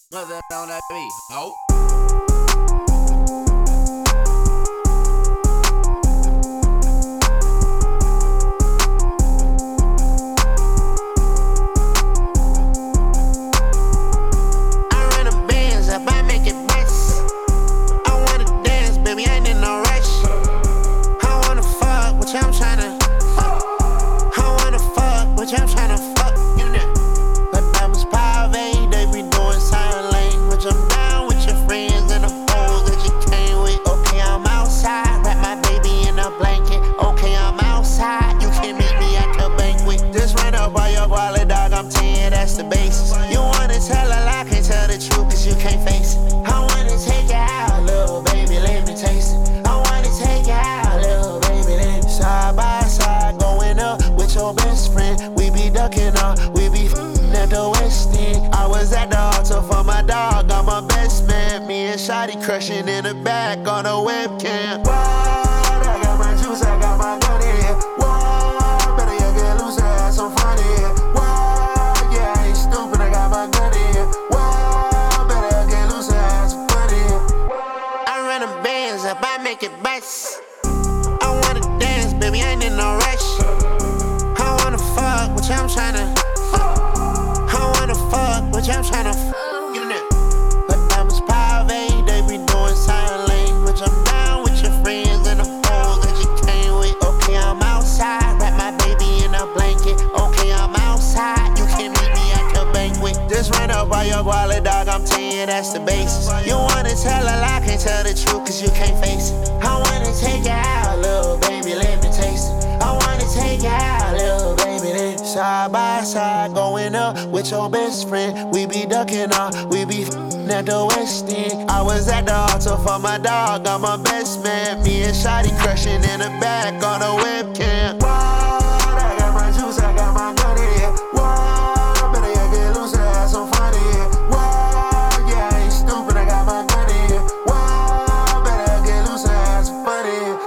What's that on that beat? Oh. I run a Benz up, I make it bust. I wanna dance, baby, I ain't in no rush. I wanna fuck, which I'm tryna fuck. I wanna fuck, which I'm tryna fuck. You know, but diamonds private, they be doing sign language. I'm down with your friends and the hoes that you came with. Okay, I'm outside, wrap my baby in a blanket. Okay, I'm outside, you can meet me at the banquet. Just run up on your wallet, dog, I'm 10, that's the basis. You wanna tell a lie, can't tell the truth, cause you can't face it. I wanna take you out, little baby, let me taste it. I wanna take you out, little baby, let me. Side by side, going up with your best friend. We be ducking up, we be at the West End. I was at the altar for my dog, I'm my best man. Me and Shotty crushing in the back on a webcam. What? I got my juice, I got my gun in here. What? Better you get loose, I have some fun in here. What? Yeah, I ain't stupid, I got my gun in here. What? Better you get loose, I have some fun in here. I run them bands up, I make it bust. I wanna dance, baby, I ain't in no rush. I wanna fuck, which I'm tryna fuck. I wanna fuck, which I'm tryna fuck. You know, but diamonds private, they be doing sign language. I'm down with your friends and the hoes that you came with. Okay, I'm outside, wrap my baby in a blanket. Okay, I'm outside, you can meet me at the banquet. Just run up by your wallet, dog, I'm 10, that's the basis. You wanna tell a lie, can't tell the truth, cause you can't face it. I wanna take you out, little baby, let me taste it. I wanna take you out, little baby, let me. Side by side, going up with your best friend. We be ducking up, we be at the West End. I was at the altar for my dog, I'm my best man. Me and Shotty crushing in the back on a webcam. What? I got my juice, I got my gun in here. What? Better you get loose, I have some fun in here. What? Yeah, I ain't stupid, I got my gun in here. What? Better you get loose, I have some fun in here.